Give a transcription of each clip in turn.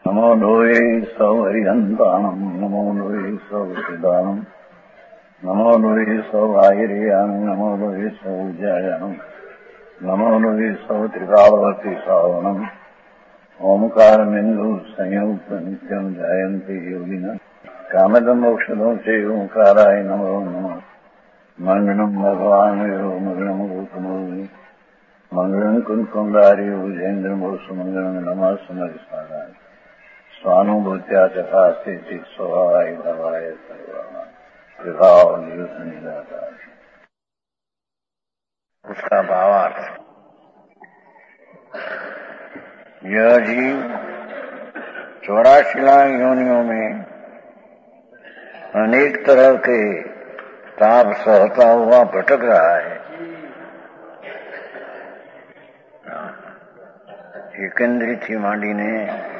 नमो लोये सौहरिहन्ताणम् नमो लोये सौचिदानम् नमो लोये सौभागिर्यानम् नमो लोये सौजायानम् नमो लोये सौत्रिकावती सावनम् ओंकारमिन्दु संयुक्त नित्यम् जायन्ति योगिनः कामदमोक्षदो च ओंकाराय नमो नमः मङ्गलम् भगवान् विरो मङ्गलम् गौतमोऽग्नि मङ्गलम् कुन्कुण्डारि भुजेन्द्रमो सुमङ्गलम् नमः समरिसाराय स्वानुभूत्या चकास्ते स्वभावाय भवाय सर्वाणां विभाव नियुक्त निराकार। उसका भावार्थ, यह जीव 84 लाख योनियों में अनेक तरह के ताप सहता हुआ भटक रहा है। एकेंद्री थी मांडी ने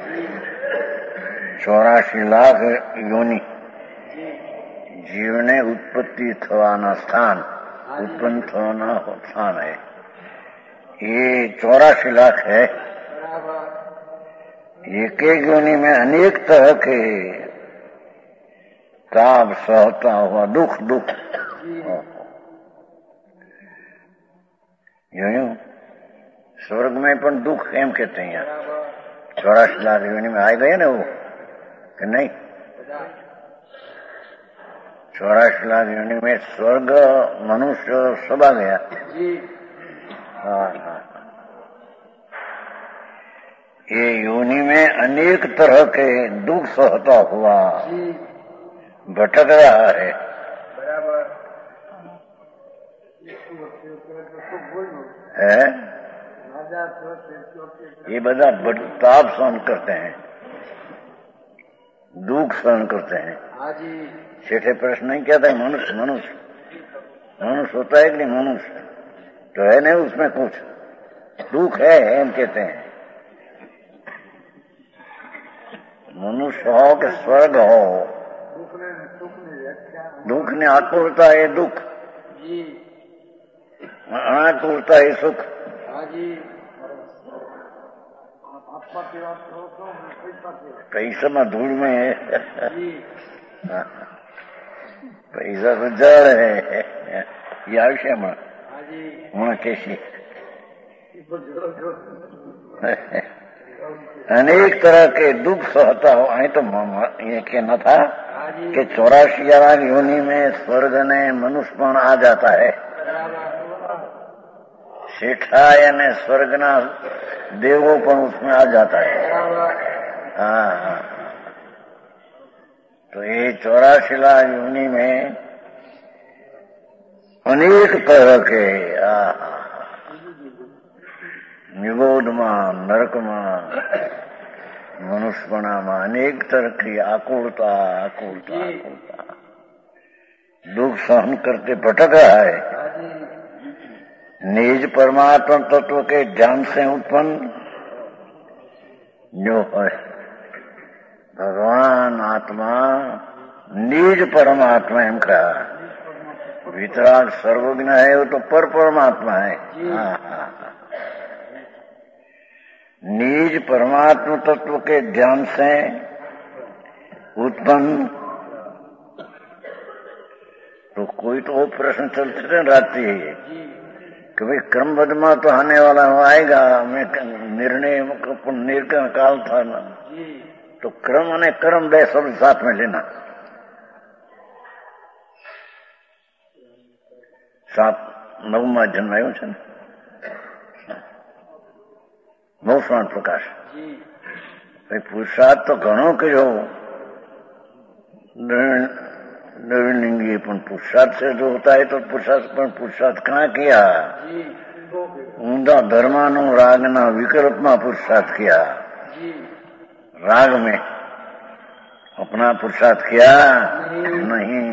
84 लाख योनि जीवने उत्पत्ति थवाना स्थान उत्पन्न थवाना स्थान है। ये 84 लाख है। एक एक योनि में अनेक तरह के ताप सहता हुआ दुख यूं स्वर्ग में पण दुख एम कहते हैं। यहाँ 84 लाख योनि में आ गए ना वो कि नहीं। 84 लाख योनि में स्वर्ग मनुष्य सब आ गया। हाँ। ये योनि में अनेक तरह के दुख सहता हुआ भटक रहा है। ये बड़ा ताप सहन करते हैं, दुख सहन करते हैं। सेठे प्रश्न नहीं किया था मनुष्य होता है कि नहीं। मनुष्य तो है नहीं, उसमें कुछ दुख है हम कहते हैं। मनुष्य हो कि स्वर्ग हो, दुख ने आकुलता है दुख, अनाकुलता है सुख। पैसा में धूल में है, पैसा तो जड़ है। ये आवश्य में कैसी अनेक तरह के दुख सहता हो। आई तो ये कहना था कि 84 लाख योनि में स्वर्ग ने मनुष्यपण आ जाता है। सेठा यानी स्वर्ग ना देवों पर उसमें आ जाता है। हाँ। तो ये 84 लाख योनि में अनेक तरह के निगोद में नरक में मनुष्यपणा में अनेक तरह की आकुलता दुख सहन करके भटक रहा है। निज परमात्मा तत्व के ज्ञान से उत्पन्न जो है भगवान आत्मा निज परमात्मा एम कहा। वितराग सर्वज्ञ है वो तो पर परमात्मा है। निज परमात्मा तत्व के ध्यान से उत्पन्न। तो कोई तो वो प्रश्न चलते रहती है कि भाई क्रमबद्ध में तो आने वाला आएगा। मैं निर्णय निर्णय काल था ना, तो क्रम અને कर्म બે सब साथ में लेना। सात 9 जन्मायो છે ને બહુ સ્વાદ પ્રકાશ ભાઈ પુરુષાર્થ તો ઘણો કર્યો नवीलिंगी, पण पुरुषार्थ से जो होता है तो पुरुषार्थ कहाँ किया। ऊंधा धर्मानो रागना विकल्प में पुरुषार्थ किया। राग में अपना पुरुषार्थ किया नहीं।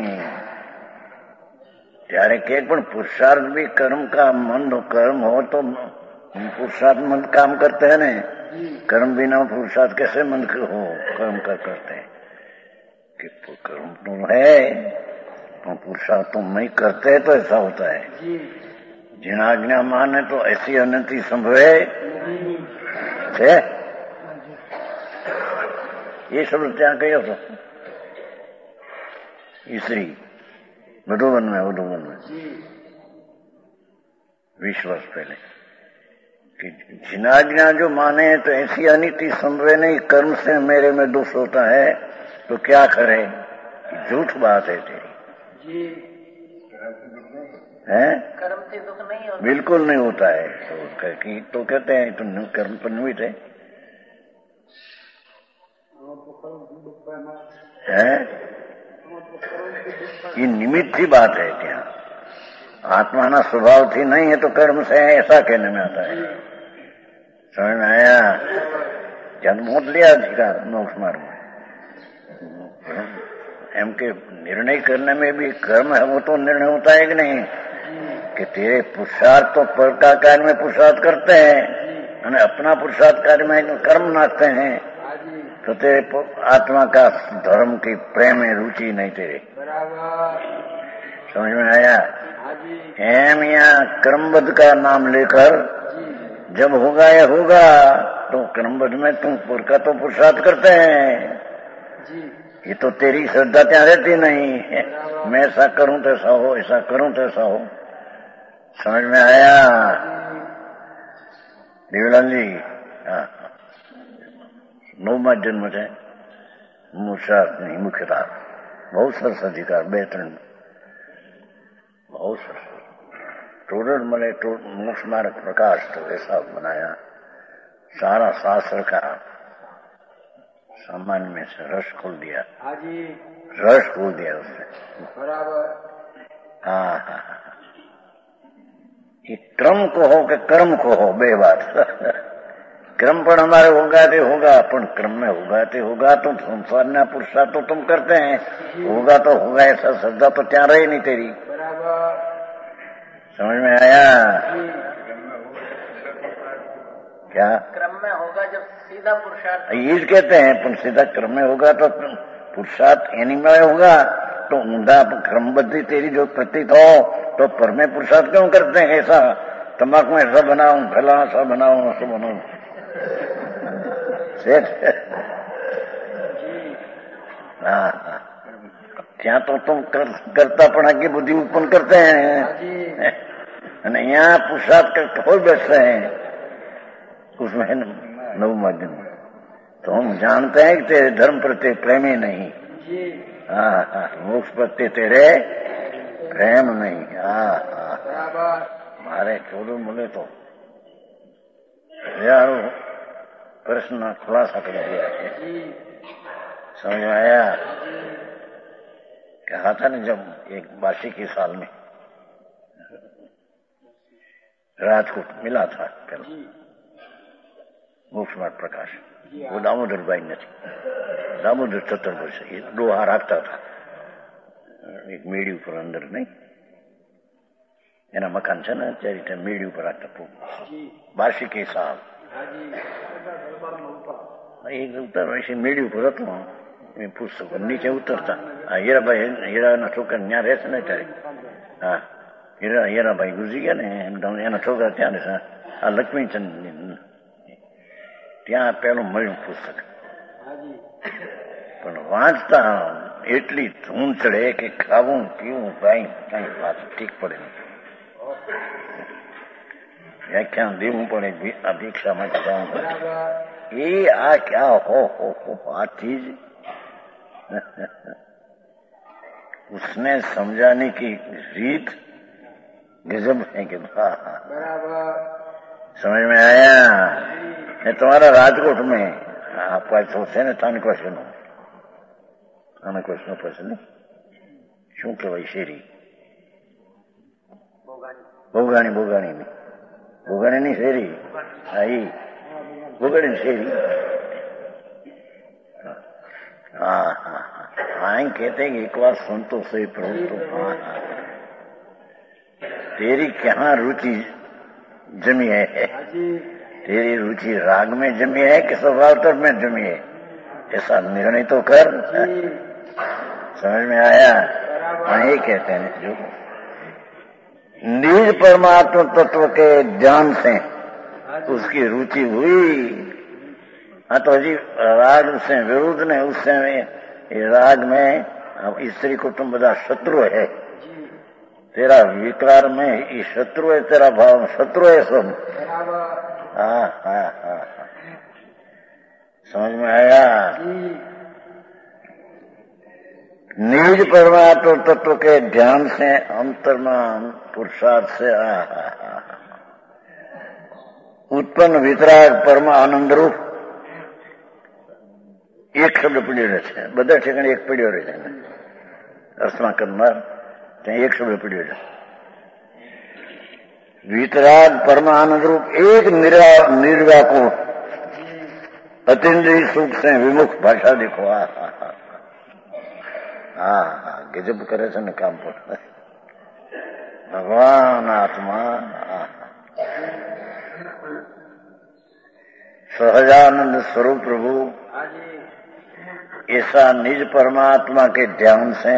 त्यारे के पण पुरुषार्थ भी कर्म का मंद कर्म हो तो पुरुषार्थ मंद काम करते हैं ने। कर्म बिना पुरुषार्थ कैसे मंद हो कर्म करते हैं कि कर्म तो है तो पुरुषार्थ तुम नहीं करते तो ऐसा होता है। जिन आज्ञा माने तो ऐसी अनंति संभवे ये शब्द ત્યાં કયો હતો ईसरी मधुबन में 20 वर्ष पहले कि जिनाज्ञा जो माने तो ऐसी अनिति समझे नहीं, कर्म से मेरे में दुख होता है तो क्या करे, झूठ बात है तेरी है, कर्म से दुख नहीं होता, बिल्कुल नहीं होता है। तो कहते हैं तुम कर्म पर निमित्त है, ये निमित्त की बात है क्या, आत्मा ना स्वभाव थी नहीं है तो कर्म से है ऐसा कहने में आता है। समझ में आया, जन्म मोट लिया अधिकार मोक्ष मार्ग में एम के निर्णय करने में भी कर्म है, वो तो निर्णय होता है कि नहीं कि तेरे पुरुषार्थ तो पर का कार्य में पुरुषार्थ करते हैं और अपना पुरुषार्थ कार्य में कर्म नाचते हैं, तो तेरे आत्मा का धर्म की प्रेम में रुचि नहीं तेरे। समझ में आया, एम यहाँ कर्मबद्ध का नाम लेकर जब होगा या होगा तो कर्मबद्ध में तुम पुर का तो पुरुषार्थ करते हैं, ये तो तेरी श्रद्धा ત્યાં रहती नहीं है, मैं ऐसा करूं तो ऐसा हो, ऐसा करूं तो ऐसा हो। समझ में आया देवीलाल जी? हाँ, 9 जन्म છે મુસાફની મુખ્યતા बहुत सरस अधिकार 2-3 बहुत सरस टोरल मले मोक्ष मार्ग प्रकाश तो ऐसा बनाया, सारा शास्त्र का सामान्य में से रस खोल दिया, रस खोल दिया उसने बराबर। हाँ हाँ, ये क्रम को हो कि कर्म को हो बे बात क्रम पर हमारे होगा पण क्रम में होगा तो संसार ना पुरुषार्थ तो तुम करते हैं, होगा तो होगा ऐसा श्रद्धा तो क्या रही नहीं तेरी। समझ में आया क्या? क्रम में होगा जब सीधा पुरुषार्थ, ये कहते हैं पण सीधा क्रम में होगा तो पुरुषार्थ एनिमय होगा तो ऊंधा क्रमबद्ध तेरी जो प्रतीत हो तो पर में पुरुषार्थ क्यों करते हैं ऐसा, तंबाकू ऐसा बनाऊं, फलाना सा बनाऊं, ऐसा बनाऊं सेठ। क्या तो तुम करतापना की बुद्धि उत्पन्न करते हैं અને यहाँ पुरुषार्थ कर खोल बैठते हैं उसमें 9वां दिन, तो हम जानते हैं कि तेरे धर्म प्रति प्रेम ही नहीं, हाँ हाँ, मोक्ष प्रति तेरे प्रेम नहीं। हाँ हाँ, मारे चोरू मिले तो यार प्रश्न खुलासा कर दिया है। समझ आया? कहा था ना जब एक 82 के साल में राजकोट मिला था पहला मोक्ष मार्ग प्रकाश, वो दामोदर भाई ने थी, दामोदर चतुर्भुज लोहा રાખતા था एक मेड़ी ऊपर अंदर नहीं, એના મકાન છે ને અત્યારે ત્યાં મેળી ઉપર રાખતા 82 के साल एक उतर ऐसी मेड़ी ऊपर હતો, પુસ્તક નીચે ઉતરતા હીરાના છોકરા ત્યાં રહેશે ને ત્યારે, હા હીરાભાઈ ગુજરી ગયા ને એના છોકરા ત્યાં રહેશે, આ લક્ષ્મીચંદ ત્યાં પેલું મળ્યું પુસ્તક, પણ વાંચતા એટલી ધૂન ચડે કે ખાવું પીવું ભાઈ કઈ વાત ઠીક પડે નહીં, વ્યાખ્યાન દેવું પડે, આ ભિક્ષા માટે જવું પડે, એ આ ક્યાં हो આ चीज उसने समझाने की रीत गजब है कि समझ में आया? ये तुम्हारा राजकोट में आपका सोचते ने तान क्वेश्चन नहीं शू कहवाय शेरी भोगाणी नहीं शेरी, आई भोगाणी शेरी, हाँ हाँ हाँ, कहते हैं एक बार सुन तो सही प्रभु तो, हाँ हाँ, तेरी क्या रुचि जमी है, तेरी रुचि राग में जमी है कि स्वभाव में जमी है, ऐसा निर्णय तो कर। समझ में आया? वही कहते हैं जो निज परमात्मा तत्व के ज्ञान से उसकी रुचि हुई हाँ तो हजी राग से विरुद्ध ने उससे राग में स्त्री कुटुंब बदा शत्रु है तेरा विकार में ये शत्रु है तेरा भाव शत्रु है सब हाँ हाँ हाँ समझ में आया निज परमात्मा तत्व के ध्यान से अंतर्मान पुरुषार्थ से उत्पन्न वितराग परम आनंद रूप एक शब्द पीड़્યો રહે છે બધા ઠેકાણે એક પીડ્યો રહે છે અર્થમાં કરનાર ત્યાં એક શબ્દ પીડ્યો છે वितराग परम आनंद रूप एक निर्व्याकुल अतिद्रिय सुख से विमुख भाषा देखो हाँ गजब करे છે ને કામ પર भगवान आत्मा सहजानंद स्वरूप प्रभु ऐसा निज परमात्मा के ध्यान से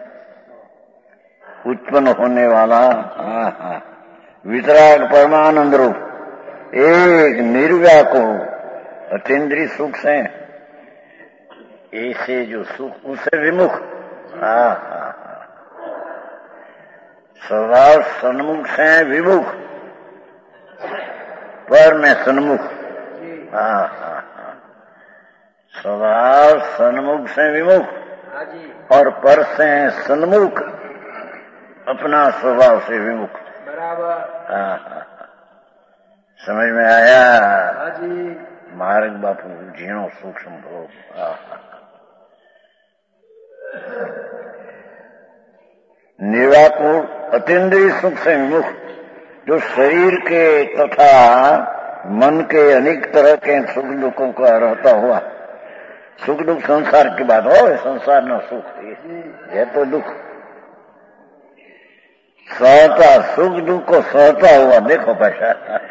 उत्पन्न होने वाला वितराग परमानंद रूप एक निर्व्याकुल अतीन्द्रिय सुख से ऐसे जो सुख उसे विमुख स्वभाव सन्मुख से विमुख पर में सन्मुख स्वभाव सन्मुख से विमुख और पर से सन्मुख अपना स्वभाव से विमुख बराबर समझ में आया मार्ग बापू जीणो सूक्ष्म भोग निर्वाकुल अतीन्द्रिय सुख से विमुख जो शरीर के तथा मन के अनेक तरह के सुख दुखों का रहता हुआ सुख दुख संसार की बात हो संसार न सुख है तो दुख सहता सुख दुख को सहता हुआ देखो पैसा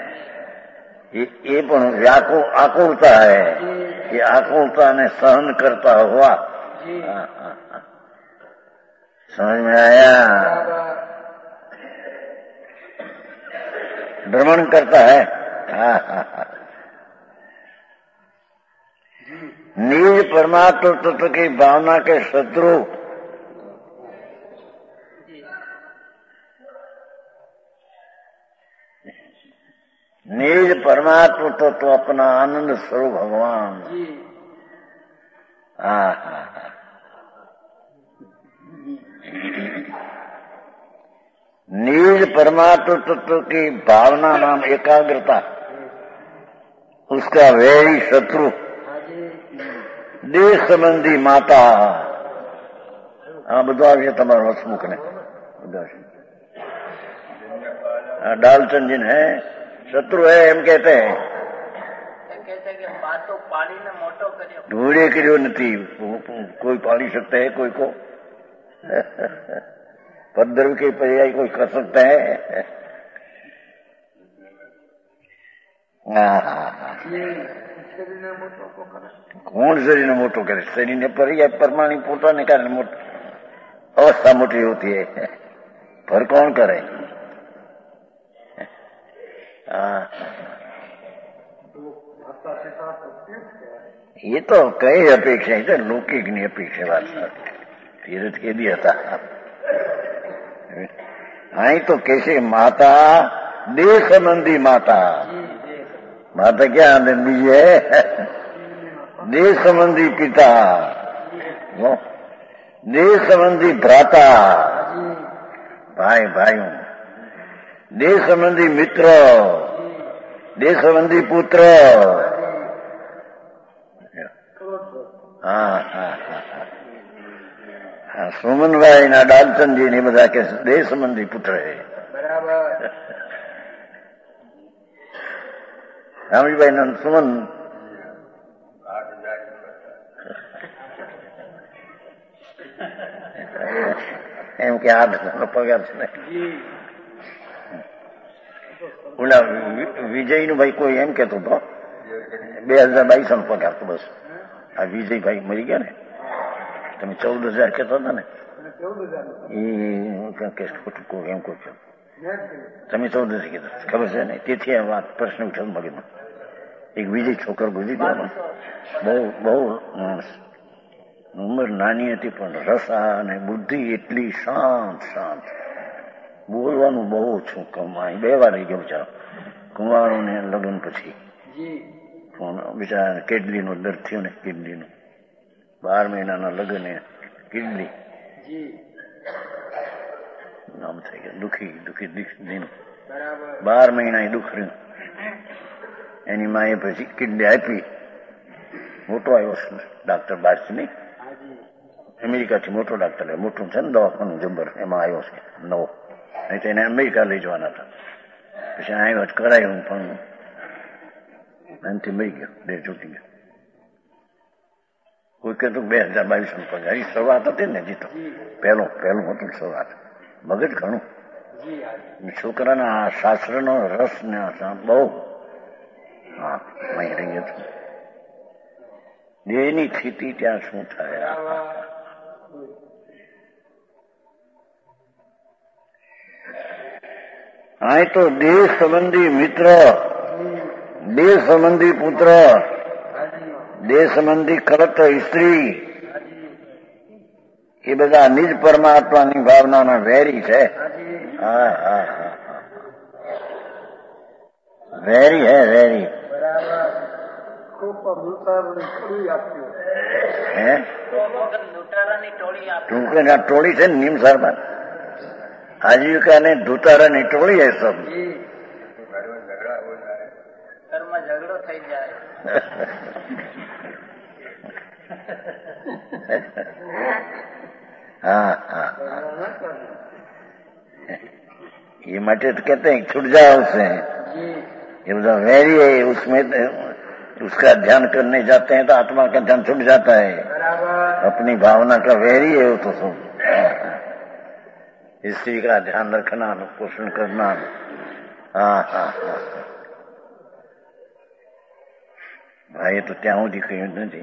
ये व्याकुल आकुलता है ये आकुलता ने सहन करता हुआ समझ में आया भ्रमण करता है निज परमात्मा तत्व की भावना के शत्रु निज परमात्मा तत्व अपना आनंद स्वरूप भगवान निज परमात्मा तत्व की भावना नाम एकाग्रता उसका वैरी शत्रु देह संबंधी माता બધું આવ્યું તમારું હસमुख ने डालचंद जी है शत्रु है एम कहते हैं ढूंढे કર્યો નથી कोई पाली सकता है कोई को पद्रव के पर्याय कोई कर सकता है कौन शरीर ने मोटो करे शरीर ने पर्याय परमाणु पोता ने कारण अवस्था मोटी होती है पर कौन करे ये तो कई अपेक्षा है लौकिक नहीं अपेक्षा बात तीर्थ के दिया था आई तो कैसे माता देह संबंधी माता माता क्या आनंद है देह संबंधी पिता देह संबंधी भ्राता भाई भाइयों देह संबंधी मित्र देह संबंधी पुत्र सुमन भाई ना डालचंद जी ने બધા કે દેહ સંબંધી પુત્ર है बराबर રામજી ભાઈ ના સુમન એમ કે 8 પગાર છે ઓલા વિજયનું ભાઈ કોઈ એમ કેતો હતો 2022 નો પગાર તો બસ આ વિજયભાઈ મરી ગયા ને તમે 14,000 કહેતા હતા ને એ ખોટું એમ કહો છો તમે 14,000 કીધા ખબર છે ને તેથી આ વાત પ્રશ્ન ઉઠાવ મગજમાં એક બીજી છોકરો ગુજરી ગયો. બહુ ઉંમર નાની હતી પણ રસા અને બુદ્ધિ એટલી શાંત. બોલવાનું બહુ ઓછું. કમાઈ 2 વાર રહી ગયો બિચારો કુંવારોને લગ્ન પછી. બિચારા કિડનીનો દર્દ થયો ને, કિડનીનો 12 મહિનાના લગ્ન કિડની નામ થઈ ગયા. દુઃખી દીનું 12 મહિના એ દુઃખ રહ્યું. એની માએ પછી કિડની આપી. મોટો આવ્યો છે ડાક્ટર બહારથી નહીં, અમેરિકાથી મોટો ડાક્ટર, મોટું છે ને દવાખાનું જબર, એમાં આવ્યો છે નવો. નહીં તો એને અમેરિકા લઈ જવાના હતા. પછી આવ્યો કરાયું પણ એનાથી મરી ગયો, દેહ છૂટી ગયો. કોઈ કહેતું 2022 પગાર. શરૂઆત હતી ને જીતો, પહેલું હતું શરૂઆત. મગજ ઘણું. છોકરાના શાસ્ત્રનો રસ ને બહુ મહી રહી હતું. દેહની સ્થિતિ ત્યાં શું થાય? આ તો દેહ સંબંધી મિત્ર, દેહ સંબંધી પુત્ર, દેહ સંબંધી ખરત સ્ત્રી, એ બધા નિજ પરમાત્માની ભાવનાના વેરી છે. વેરી હે વેરી. ટોળી છે ને નીમ સારવાર આજીવિકા ને ધુતારાની ટોળી હે સબ. ઘરમાં ઝઘડો થઈ જાય. हाँ ये मटे तो कहते हैं छूट जाओ उससे. ये बता वैरी है, उसमें उसका ध्यान करने जाते हैं तो आत्मा का ध्यान छूट जाता है. अपनी भावना का वैरी है वो तो सब. स्त्री का ध्यान रखना, पोषण करना. हाँ भाई तो ત્યાં સુધી કહ્યું નથી.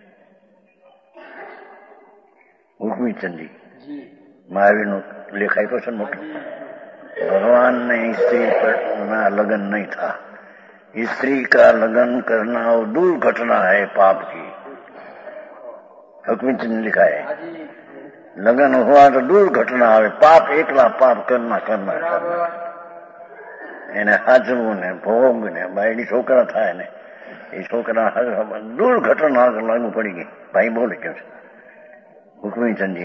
હુકમીચંદી મહાવીરનો લેખ આપ્યો છે મોટો. ભગવાનને स्त्री ના लगन नहीं था. स्त्री का लगन करना वो दुर्घटना है पाप की. हुकमीचंद ने लिखा है लगन हुआ तो दुर्घटना આવે. પાપ એકલા પાપ કરना એને હાજવું ને ભોગ ને બાયડી છોકરા થાય ને એ છોકરા દુર્ઘટના લાગુ પડી ગઈ. ભાઈ બોલે કેમ છે હુકમીચંદજી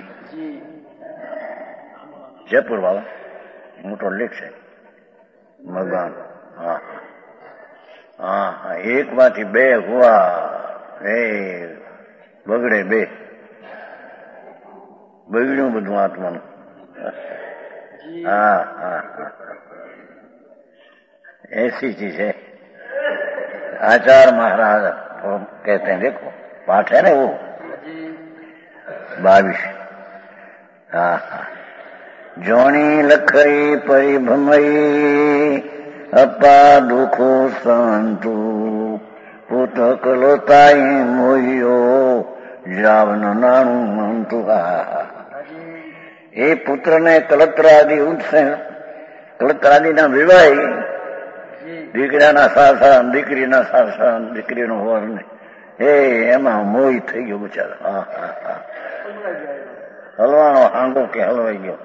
જયપુર વાળા, મોટો લેખ છે ભગવાન. હા એક માંથી 2 હુआ એ બગડે 2. બગડ્યું બધું આત્માનું. हाँ ऐसी चीज है. आचार्य महाराज कहते हैं, देखो पाठ है ना वो 22. हाँ जोणी लखई परिभ्रमई अपा दुखो संतु पुत कलोताई मोहियो जावन नाणु मंतु. એ પુત્રને કલત્રાદી ઉઠશે, કલત્રાદીના વિવાહ, દીકરાના સાસા, દીકરીના સાસા, દીકરીનો વર ને એમાં મોહિત થઈ ગયો બિચારા. હલવાનો હાંડો કે હલવાઈ ગયો.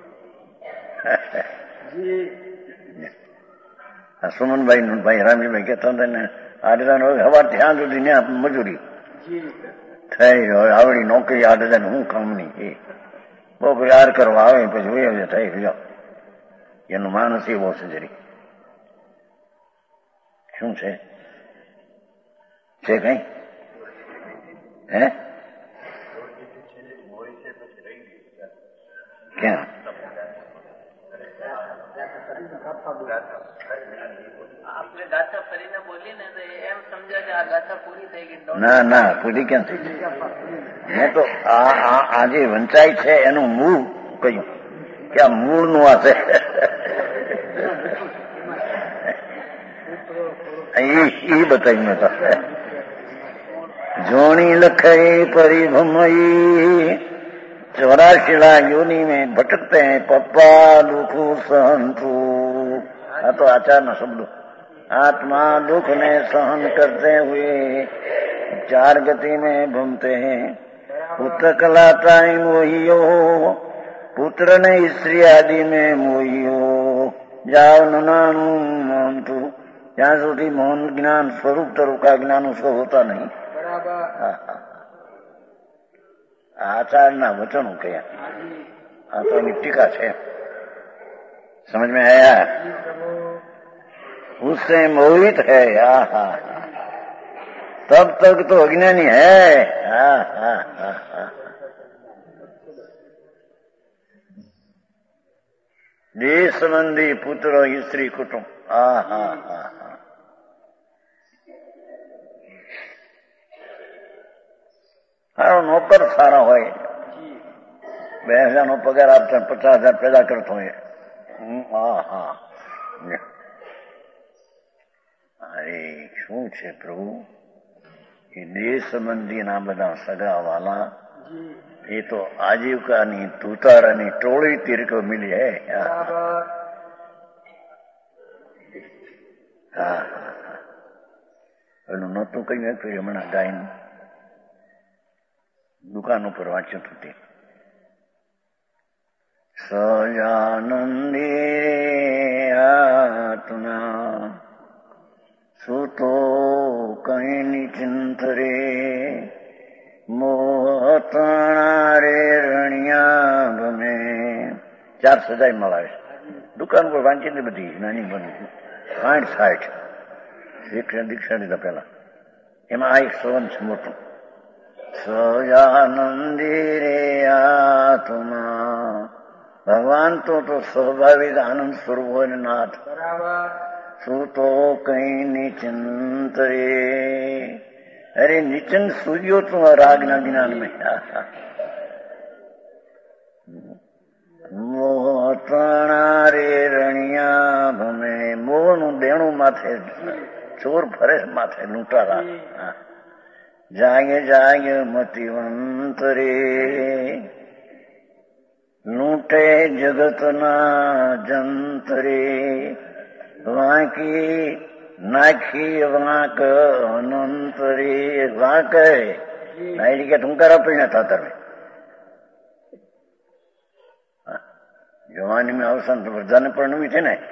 સુમનભાઈ ભાઈ રામજીભાઈ કહેતા હતા ને આડેદાન સવારથી સાંજ સુધી ને મજૂરી થઈ આવડી નોકરી આડેદાન હું કામની. બહુ યાર કરવા આવે પછી થઈ ગયો. એનું માનસ એવો છે જરી. શું છે કઈ હે ક્યાં આપણે ગાથા ફરીને બોલીએ ને તો એમ સમજે કે આ ગાથા પૂરી થઈ ગઈ. ના પૂરી કેમ થઈ ગઈ? મેં તો આ જે વંચાય છે એનું મૂળ કહ્યું કે આ મૂળ નું આ છે. એ બતાવ્યું મેં તો. જોણી લખઈ परिभ्रमई 84 लाख योनि में भटकते हैं पप्पा दुखो संतु. આ તો આચારના શબ્દો. आत्मा दुख ने सहन करते हुए 4 गति में घूमते हैं। पुत्र कलाताई मोहियो, पुत्र ने स्त्री आदि में मोहियो, जाओ नानु मोहन तू, જ્યાં સુધી મૌન જ્ઞાન સ્વરૂપ તરૂપ का ज्ञान उसको होता नहीं। आचार्य वचन के तो टीका है, समझ में आया? उससे मोहित है, तब तक तो अज्ञानी है। देश संबंधी पुत्र स्त्री कुटुंब, સારો નોકર સારા હોય, 2000 નો પગાર આપતા 50,000 પેદા કરતો હોય, અરે શું છે પ્રભુ, એ દેશ સંબંધીના બધા સગાવાલા એ તો આજીવિકાની તુતારાની ટોળી તીરકો મિલી હે। એનું નહોતું કહ્યું હતું હમણાં ગાયનું, દુકાન ઉપર વાંચ્યું હતું તે, સજાનંદે આત્મા સુતો કઈ નિચિંતરે, મોહતણા રે રણિયા ગમે। 4 સજાઈ મળાવે છે, દુકાન પર વાંચીને બધી નાની બની 60 દીક્ષા લીધા પેલા, એમાં આ એક સવન છે મોટું, સજાનંદી રે આત્મા। ભગવાન તો સ્વાભાવિક આનંદ સ્વરૂપ હોય ને નાથ, શું તો કઈ નિચિંત રે, અરે નિચિંત સૂર્યો તું રાગના જ્ઞાન में। મોહ તણા રે રણિયા ભમે, મોહનું દેણું માથે ચોર ફરે માથે લૂંટારા। જાગે જાગે મતિવંત રે, લૂંટે જગતના જંત રે, વાંકી નાખી વાંક અનંત રે। વાંક નાયડી કે ટૂંકારા પીણા था તમે જવાની में અવસાન તો બધાને પરણવી છે ને,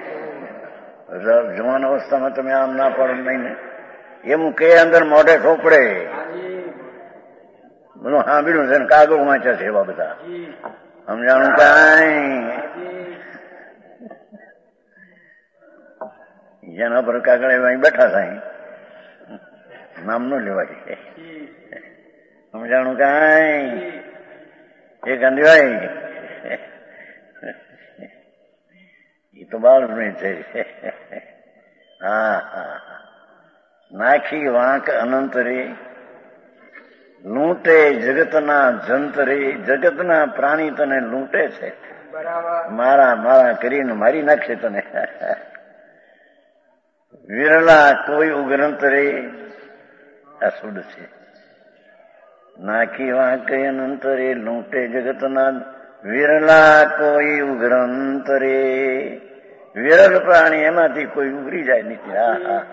જવાન અવસ્થામાં તમે આમ ના પડો નહીં ને, એમ કે અંદર મોઢે ઠોપડે બધું સાંભળ્યું છે ને, કાગળ વાંચ્યા છે એવા બધા, સમજાણું કાંઈ જેના પર કાગળ એવા બેઠા થાય, નામ ન લેવાય, સમજાણું કાંઈ એ ગાંધીભાઈ એ તો બાળમાં છે। નાખી વાંક અનંત રે, લૂંટે જગતના જંત રે, જગતના પ્રાણી તને લૂંટે છે, મારા મારા કરીને મારી નાખશે તને। વિરલા કોઈ ઉગ્રંત રે, આ શબ્દ છે, નાખી વાંક અનંત રે, લૂંટે જગતના, વિરલા કોઈ ઉગ્રંત રે, વિરલ પ્રાણી એમાંથી કોઈ ઉગરી જાય નથી।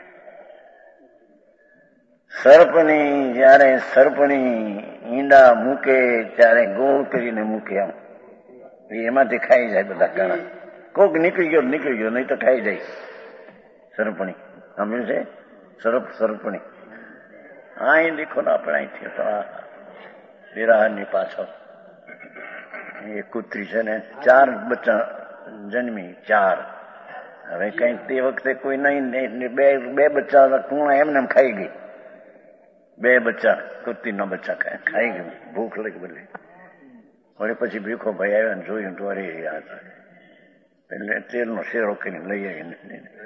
સર્પની જયારે સર્પણી ઈંડા મૂકે ત્યારે ગોળ કરીને મૂકે, આમ એમાંથી ખાઈ જાય બધા કાણા, કોક નીકળી ગયો નહીં તો ખાઈ જાય સર્પણી, સાંભળ્યું છે? સર્પણી અહીં દેખો ને આપણે અહીંથી તો વિરાહની પાછળ એ કૂતરી છે ને 4 બચ્ચા જન્મી, 4, હવે કઈક તે વખતે કોઈ નહીં, 2 બચ્ચા કુણા એમને એમ ખાઈ ગઈ, 2 બચ્ચા કુત્તીના બચ્ચા ખાઈ ગયું, ભૂખ લાગી બદલી, વળી પછી ભીખો ભાઈ આવ્યા ને જોયું તો અરે એટલે તેલનો શેરો કરીને લઈ આવીને,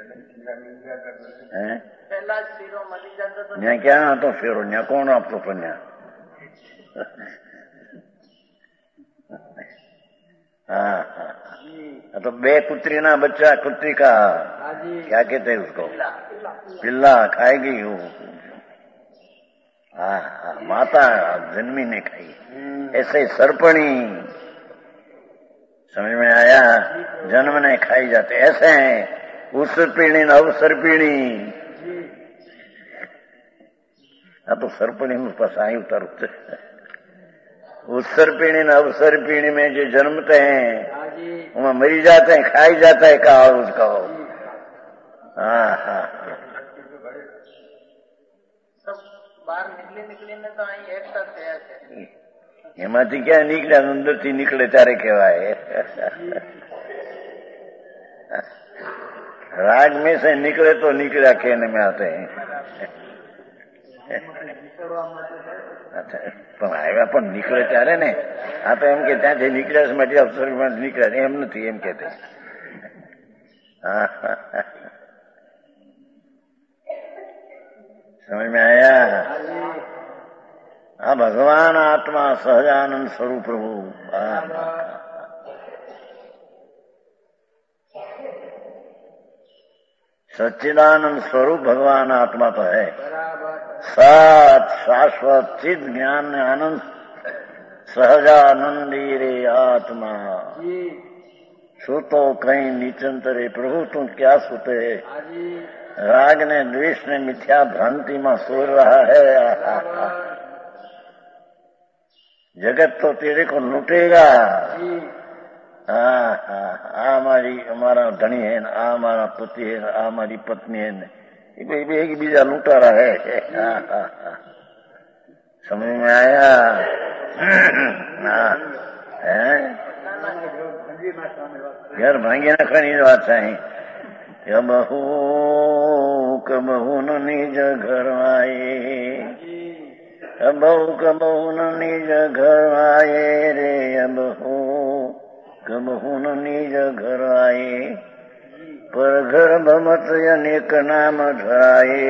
ત્યાં ક્યાં હતો ફેરો, ત્યાં કોણ આપતો પણ ત્યાં, तो 2 कुत्री ना बच्चा, कुत्री का क्या कहते हैं उसको, पिल्ला खाएगी वो, माता जन्मी ने खाई, ऐसे सर्पणी, समझ में आया, जन्म ने खाई जाते, ऐसे हैं उसर पीणी न अवसर पीणी। हाँ तो सरपणी में फसाई उतर उसर पीणी न अवसर पीणी में जो जन्मते हैं वहाँ मरी जाते हैं, खाई जाता है कहा उसका। हाँ हाँ सब बाहर निकली ने तो અહીં એક સાથ થયા છે। એમાંથી ક્યાં નીકળ્યા, અંદરથી નીકળે ત્યારે કહેવાય। राग में से निकले तो निकला कहने में आते हैं। પણ આવ્યા પણ નીકળે ત્યારે ને, આ તો એમ કે ત્યાંથી નીકળ્યા માટે અવસરમાં નીકળ્યા, એમ નથી એમ કહેતે। समझ में आया? हाँ, भगवान आत्मा सहजानंद स्वरूप प्रभु। सच्चिदानंद स्वरूप भगवान आत्मा तो है। सत शाश्वत चिद ज्ञान आनंद सहजानंदी रे आत्मा। सुतो कहीं नीचंतरे प्रभु तुम क्या सुते? राग ने द्वेष ने मिथ्या भ्रांति में सो रहा है। जगत तो तेरे को लूटेगा। हमारा धनी है, हमारा पति है, हमारी पत्नी है, एक बीजा लूटा रहा है। समझ में आया? घर भांगी न खड़ी बात चाहिए। कबहू न निज घर आए, कबहू न निज घर आए रे। कबहू न निज घर आए, पर घर भमत अनेक नाम धराए।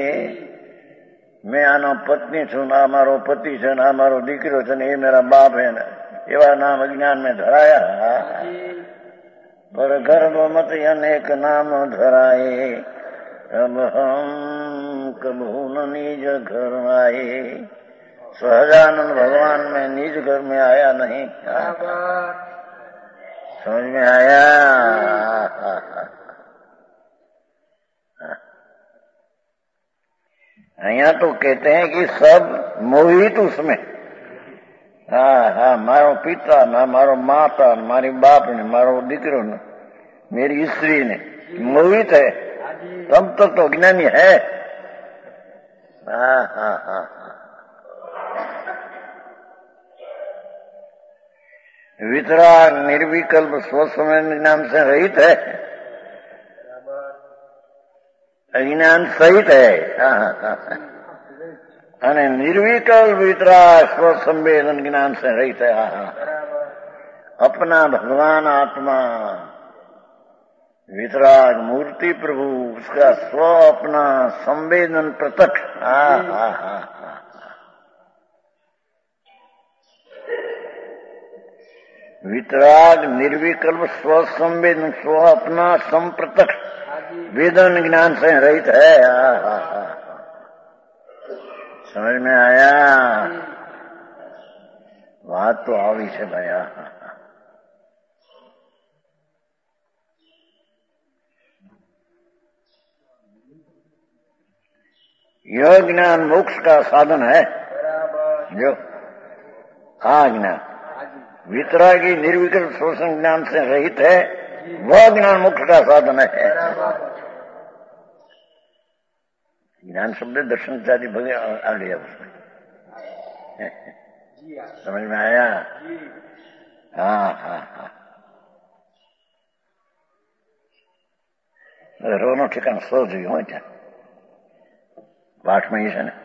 मैं आनो पत्नी छू, ना मारो पति है, ना मारो दीकरो है, ये मेरा बाप है, एवा नाम अज्ञान में धराया। पर गर्भ मत अनेक नाम धराए। अब हम कबहू न निज घर आए। सहजानंद भगवान में निज घर में आया नहीं। समझ में आया? यहाँ तो कहते हैं कि सब मोहित उसमें। हाँ, मारो पिता ना, मारो माता, मारी बाप ने, मारो दीकरो ने, मेरी स्त्री ने, मोहित है। तब तक तो ज्ञानी है। हाँ। वितराग निर्विकल्प स्वसमय नाम से रहित है, अज्ञान सहित है। અને निर्विकल्प वितराग स्वसंवेदन ज्ञान से रहित है। अपना भगवान आत्मा वितराग मूर्ति प्रभु, उसका स्व अपना संवेदन प्रत्यक्ष। वितराग निर्विकल्प स्व संवेदन, स्व अपना संप्रत्यक्ष वेदन ज्ञान से रहित है। समझ में आया? बात तो આવી છે भैया। यह ज्ञान मोक्ष का साधन है। जो ज्ञान वितरागी निर्विकल्प शोषण ज्ञान से रहित है, वह ज्ञान मोक्ष का साधन है। ज्ञान शब्द दर्शन इत्यादि भगे आ गया उसमें। समझ में आया? हाँ। रोनो ठिकान सो जो हो क्या पाठ में ही है ना।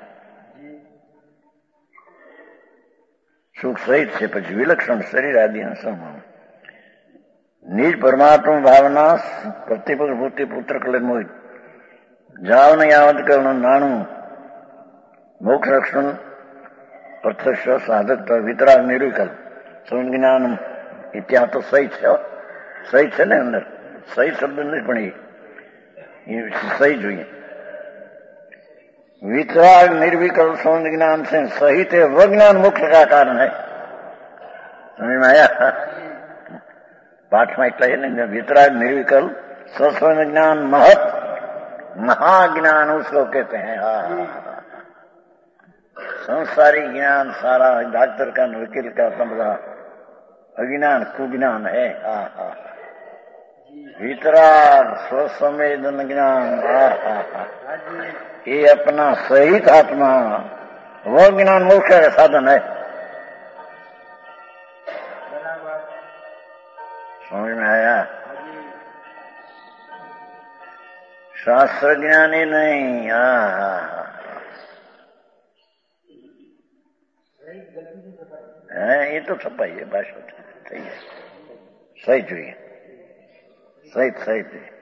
सुख सहित से પછી વિલક્ષણ શરીર આદિ સમૂહ નિજ પરમાત્મા ભાવના પ્રતિપૂર્તિ પુત્ર કલે મોહિત જાવન યાવત કરણ નાણું મોક્ષ રક્ષણ પ્રત્યક્ષ સાધક વિતરાગ નિર્વિકલ્પ સંજ્ઞાન ઇત્યા તો સહિત છે ને અંદર સહિત શબ્દ નથી પણ એ સહી જોઈએ। वितराग निर्विकल्प सौंद ज्ञान से सहित है, वह ज्ञान मोक्ष का कारण है। समझ में आया? पाठ में इतना है ना, वितराग निर्विकल्प स्वस्वरूप ज्ञान महत महाज्ञान उसको कहते हैं। संसारी ज्ञान सारा डॉक्टर का वकील का तबला अज्ञान कुज्ञान है। वितराग स्वसंवेदन ज्ञान ये अपना सहित आत्मा वो ज्ञान मोक्ष का साधन है। समझ में आया? शास्त्र ज्ञान ही नहीं। ये तो छपाई है भाषा सही है, सही જોઈએ सही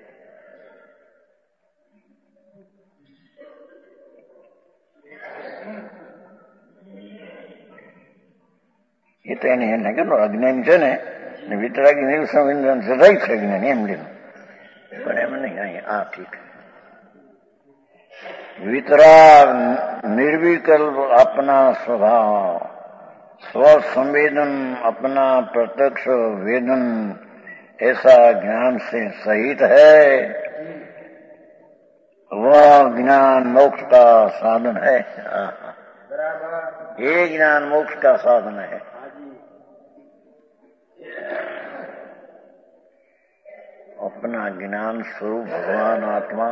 એ તો એને એને કેટલો અજ્ઞાન છે ને વિતરાગી નિર્સંવેદન સદાય છે અજ્ઞાન એમ લીધું પણ એમ નહીં આ ઠીક वितराग निर्विकल्प अपना स्वभाव स्व संवेदन अपना प्रत्यक्ष वेदन ऐसा ज्ञान से सहित है। वह ज्ञान मोक्ष का साधन है। ये ज्ञान मोक्ष का साधन है। अपना ज्ञान स्वरूप भगवान आत्मा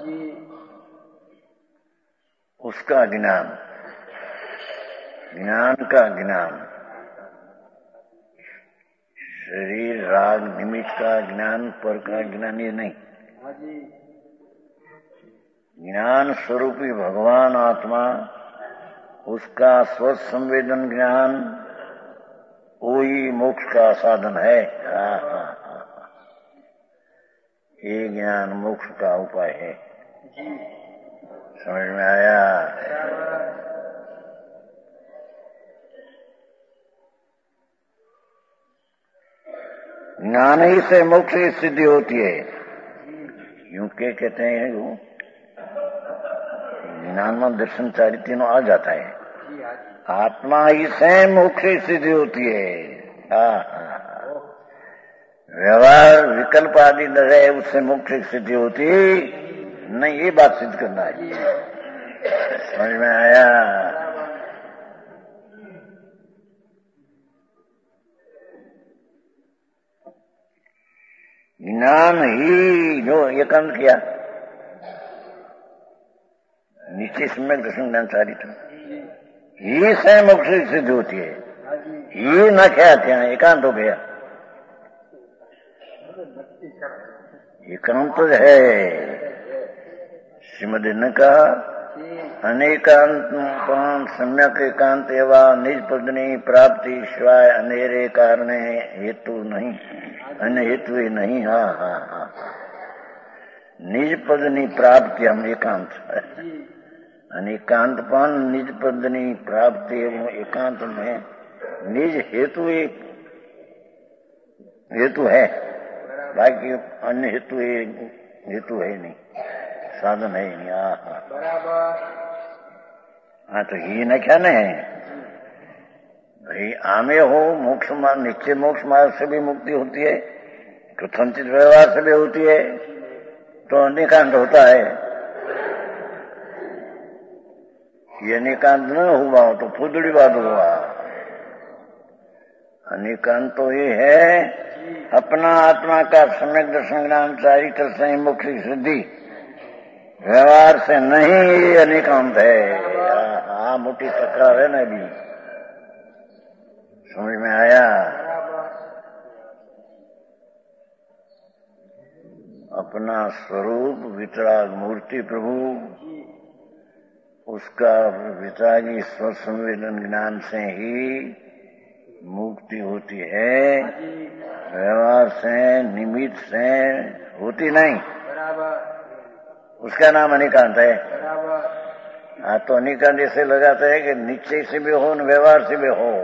उसका ज्ञान ज्ञान का ज्ञान शरीर राग निमित्त का ज्ञान पर का ज्ञान ये नहीं। ज्ञान स्वरूपी भगवान आत्मा उसका स्वसंवेदन ज्ञान वही मोक्ष का साधन है। ये ज्ञान मोक्ष का उपाय है। समझ में आया? ज्ञान ही से मोक्ष की सिद्धि होती है। यूं के कहते हैं वो ज्ञान में दर्शन चारित्य आ जाता है। आत्मा ही से मोक्ष की सिद्धि होती है। व्यवहार विकल्प आदि लगे उससे मोक्ष की सिद्धि होती नहीं। ये बात सिद्ध करना है। समझ में आया? ज्ञान ही जो एकांत किया नीचे सम्यक दर्शन ज्ञान सारी था ही स्वयं मोक्ष की सिद्धि होती है। ये न क्या क्या एकांत हो गया। एकांत है श्रीमद ने कहा अनेकांत सम्यक एकांत एवं निज पदनी प्राप्ति शिवाय अनेरे कारण हेतु नहीं अन्य हेतु ही नहीं। निज पदनी प्राप्ति हम एकांत अनेकांतपन निज पदनी प्राप्ति एवं एकांत में निज हेतु एक हेतु है। बाकी अन्य हेतु है नहीं, साधन है नहीं। तो ये न क्या है भाई आमे हो मोक्ष मार्ग निश्चय मोक्ष मार्ग से भी मुक्ति होती है, कथनचित व्यवहार से भी होती है, तो अनेकांत होता है। ये अनेकांत न हुआ तो फुदड़ी बात हुआ। अनेकांत तो ये है अपना आत्मा का सम्यक दर्शन ज्ञान चारित्र से मोक्ष की सिद्धि, व्यवहार से नहीं। ये अनेकांत है। मोटी तकरार है ना अभी। समझ में आया? अपना स्वरूप वितराग मूर्ति प्रभु उसका वितरागी स्वसंवेदन ज्ञान से ही मुक्ति होती है। व्यवहार से निमित्त से होती नहीं। उसका नाम अनेकांत है। तो अनेकांत ऐसे लगाते हैं कि निश्चय से भी हो न व्यवहार से भी हो।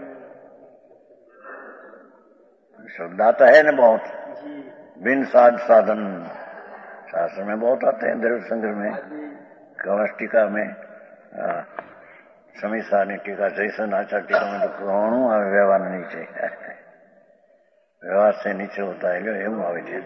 शब्द आता है न बहुत, बिन साधन शास्त्र में बहुत आते हैं। द्रव्य संग्रह में, कवच टीका में, समीसा ने टीका जैसन आचार टीका में तो कौन व्यवहार नहीं चाहिए। વ્યવહાર से નીચે હોતા है એવું આવે છે.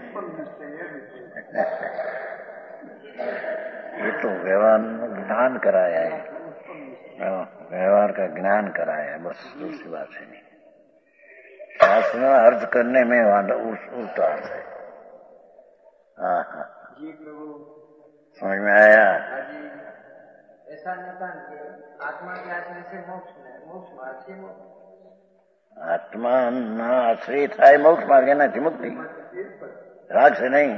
ये तो व्यवहार ज्ञान कराया है, व्यवहार का ज्ञान कराया है, बस दूसरी बात है नहीं. शास्त्र में अर्थ करने में उल्टा अर्थ है. हाँ हाँ समझ में आया. ऐसा नहीं था कि आत्मा के आश्रय से मोक्ष मार्ग से मोक्ष. आत्मा ना आश्रय થાય મોક્ષ માર્ગ એનાથી મુક્તિ, રાગ से नहीं,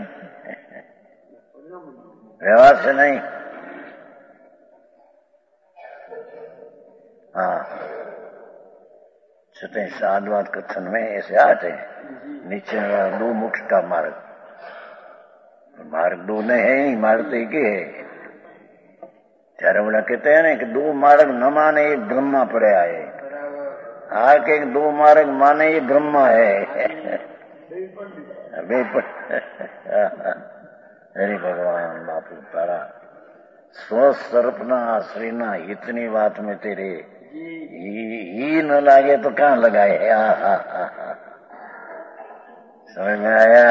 व्यवहार से नहीं. हाँ छठे साधवाद कथन में ऐसे आते हैं. नीचे दो मोक्ष का मार्ग, मार्ग दो नहीं है, मार्ग तो एक ही है. ત્યારે बोला कहते हैं ना कि दो मार्ग न माने एक ब्रह्मा पड़े आए. के दो मार्ग माने ये ब्रह्मा है. हरि भगवान बापू तारा स्वस्वरूपना आश्रयना इतनी बात में तेरे ही न लागे तो कहाँ लगाए. समझ में आया.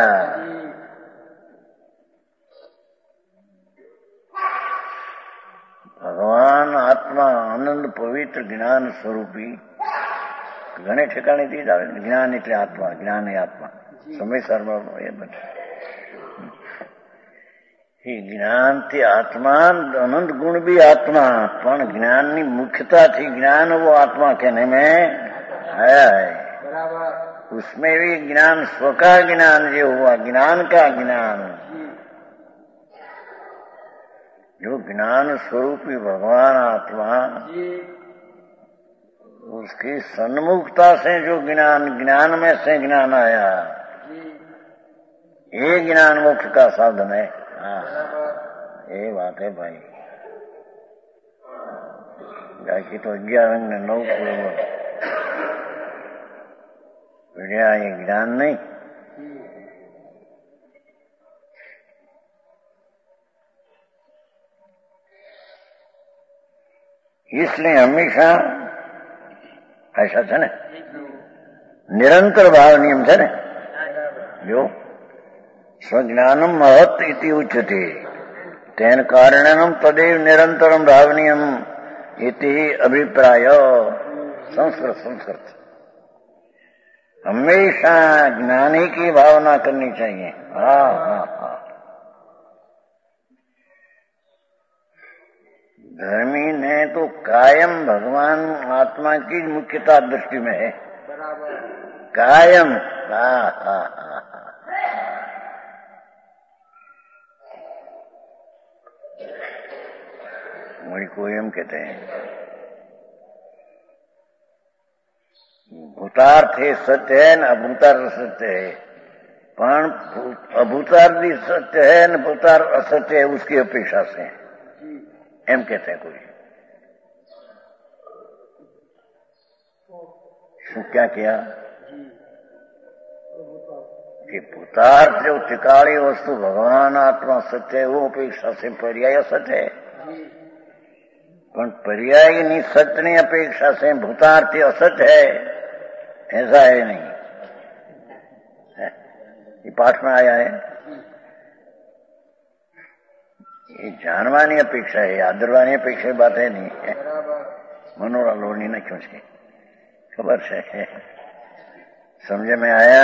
भगवान आत्मा आनंद पवित्र ज्ञान स्वरूपी घणे ठिकाणे થી જ આવે. જ્ઞાન એટલે આત્મા, જ્ઞાન એ આત્મા સમયસરમાં એ બને. એ જ્ઞાનથી આત્મા અનંત गुण भी आत्मा, પણ જ્ઞાનની મુખ્યતાથી જ્ઞાન वो आत्मा कहने में आया है. उसमें भी ज्ञान स्व का ज्ञान जो हुआ, ज्ञान का ज्ञान, जो ज्ञान स्वरूपी भगवान आत्मा, उसकी सन्मुखता से जो ज्ञान में से ज्ञान आया, ये ज्ञान मोक्ष का साधन है. हाँ ये बात है भाई. बाकी तो 11 9 बढ़िया ये ज्ञान नहीं. इसलिए हमेशा ऐसा છે ને નિરંતર ભાવ નિયમ છે ને. જો સ્વજ્ઞાનમ મહત ઇતિ ઉચ્યતે તેન કારણમ તદેવ નિરંતરમ ભાવનીયમ इति अभिप्राय. संस्कृत हमेशा ज्ञानी की भावना करनी चाहिए. हाँ हाँ हाँ. धर्मी ने तो कायम भगवान आत्मा की मुख्यता दृष्टि में है. कायम. हाँ हाँ हाँ. वही को एम कहते हैं भूतार्थ सत्य है न अभूतार्थ सत्य है, पण अभूतार्थ भी सत्य है न भूतार्थ असत्य है उसकी अपेक्षा से एम कहते हैं. कोई શું क्या किया कि भूतार्थ जो टिकाड़ी वस्तु भगवान आत्मा सत्य है वो अपेक्षा से पर्याय सत्य है, पण पर्यायनी सत्यनी अपेक्षा से भूतार्थ असत्य है ऐसा है नहीं. ये पाठ में आया है. ये जानवानी अपेक्षा है, आदरवानी अपेक्षा बात है नहीं. मनोरा लोनी न क्यों છે खबर है. समझ में आया.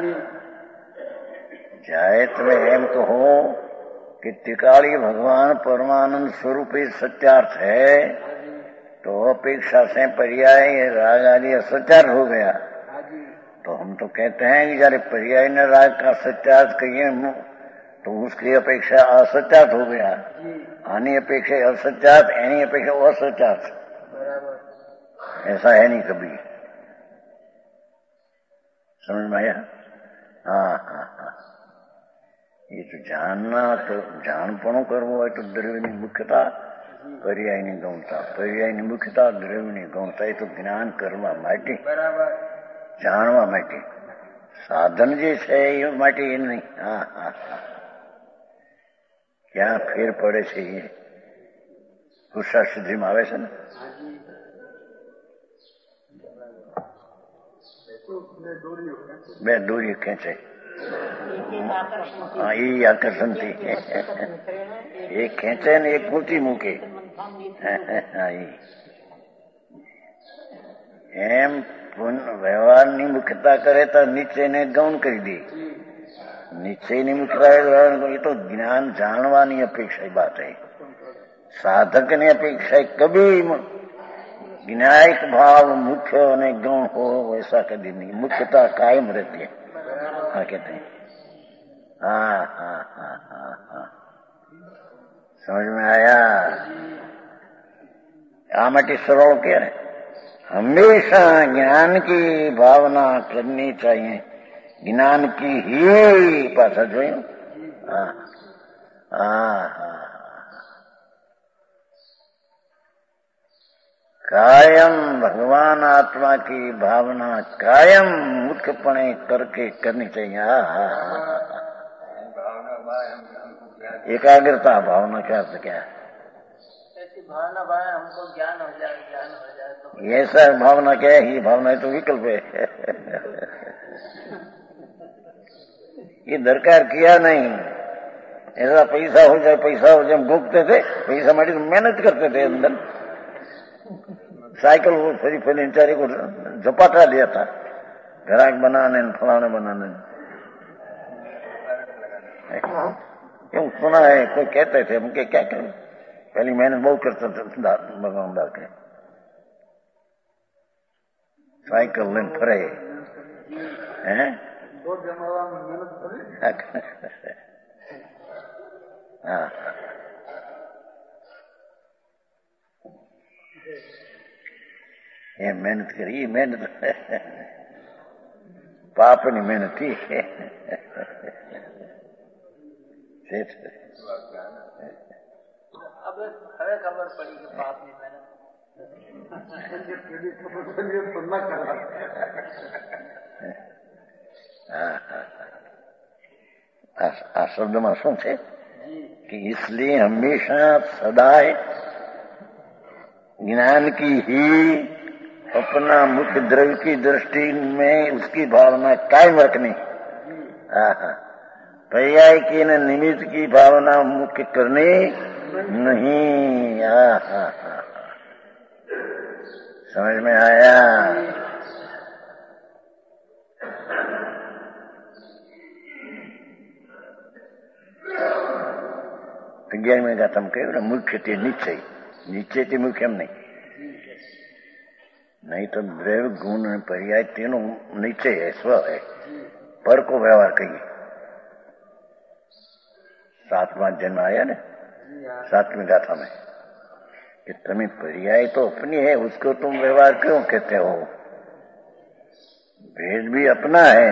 जाए तुम्हें एम तो हो कि टिकाड़ी भगवान परमानंद स्वरूप ही सत्यार्थ है, तो अपेक्षा से पर्याय राग आदि असत्यार्थ हो गया. तो हम तो कहते हैं कि जब पर्याय ने राग का सत्यार्थ कहिए तो उसकी अपेक्षा असत्यार्थ हो गया. आनी अपेक्षा असत्यार्थ, एनी अपेक्षा असत्यार्थ. ऐसा है नहीं कभी. समझ में आया. हाँ हाँ हाँ. ये तो जानना, तो जानपणो करवो હોય તો દ્રવ્યની મુખ્યતા, પર્યાયની ગૌણતા, પર્યાયની મુખ્યતા, દ્રવ્યની ગૌણતા. એ તો જ્ઞાન કરવા માટે, જાણવા માટે સાધન જે છે એ માટે એ નહીં. હા હા હા. ક્યાં ફેર પડે છે એ પુરુષાર્થ સિદ્ધિમાં આવે છે ને. બે દોરી ખેંચે. હા, એ આકર્ષણ થી એક ખેંચે ને એક ઊંચી મૂકે. એમ વ્યવહારની મુખ્યતા કરે તો નિશ્ચયને ગૌણ કરી દે. નિશ્ચયની મુખ્યતા એ તો જ્ઞાન જાણવાની અપેક્ષા बात है. साधक ने अपेक्षा कभी विनायक भाव मुख्य और गौण हो वैसा कभी नहीं. मुख्यता कायम रहती है. हाँ कहते हैं. हाँ हाँ हाँ हाँ हाँ, समझ में आया. आ માટે સરળ કે हमेशा ज्ञान की भावना करनी चाहिए. ज्ञान की ही पासा जो. हाँ हाँ हाँ, कायम भगवान आत्मा की भावना कायम मुख्यपणे करके करनी चाहिए. एकाग्रता भावना क्या अर्थ क्या है? ऐसी भावना भाई हमको ज्ञान हो जाए तो ये सब भावना क्या है? ये भावना तो विकल्प है. ये दरकार किया नहीं. ऐसा पैसा हो जाए हम भूखते थे. पैसा माटी मेहनत करते थे. अंदर साइकिल वो फरी चारे को झपाटा लिया था. ग्राहक बनाने फलाने बनाने. क्यों सुना है कोई कहते थे. हम क्या करें. पहली मेहनत बहुत करते थे भगवान दास के. साइकिल लेन फरे हैं. हाँ ये मेहनत करी. मेहनत पाप नहीं मेहनत थी. अब હવે ખબર પડી કે પાપની મહેનત. આ શબ્દમાં શું છે कि इसलिए हमेशा सदाए ज्ञान की ही अपना मुख्य द्रव्य की दृष्टि में उसकी भावना कायम रखनी. पर्याय की न निमित्त की भावना मुख्य करनी नहीं. समझ में आया. अज्ञान में गाता हम कहे मुख्य थे निश्चय. निश्चय थी मुख्य हम नहीं तो द्रव्य गुण पर्याय तीनों निश्चय है. स्व है. पर को व्यवहार कहिए. 7वां जन्म आया ना 7वीं गाथा में कि तुम्हें पर्याय तो अपनी है. उसको तुम व्यवहार क्यों कहते हो. भेद भी अपना है.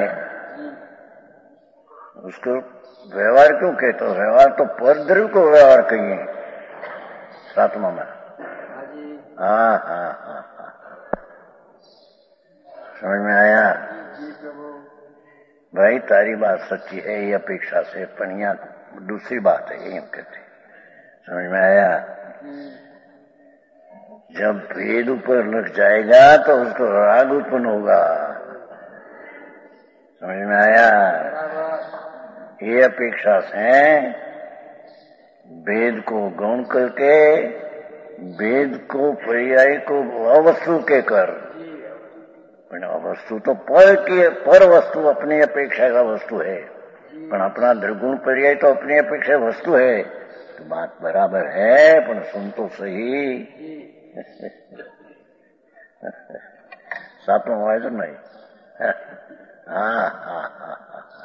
उसको व्यवहार क्यों कहते हो. व्यवहार तो पर द्रव्य को व्यवहार कहिए 7वां में. हाँ हाँ हाँ हाँ, समझ में आया. भाई तारी बात सच्ची है ये अपेक्षा से. पण यहाँ दूसरी बात है. ये कहते समझ में आया. जब भेद ऊपर लग जाएगा तो उसको राग उत्पन्न होगा. समझ में आया. ये अपेक्षा से भेद को गौण करके भेद को पर्याय को अवस्तु के कर. वस्तु तो पर वस्तु अपनी अपेक्षा का वस्तु है. पण अपना द्रगुण पर्याय तो अपनी अपेक्षा वस्तु है. तो बात बराबर है. पण सुन तो सही. 7वां वाय तो नहीं. हाँ हाँ हाँ.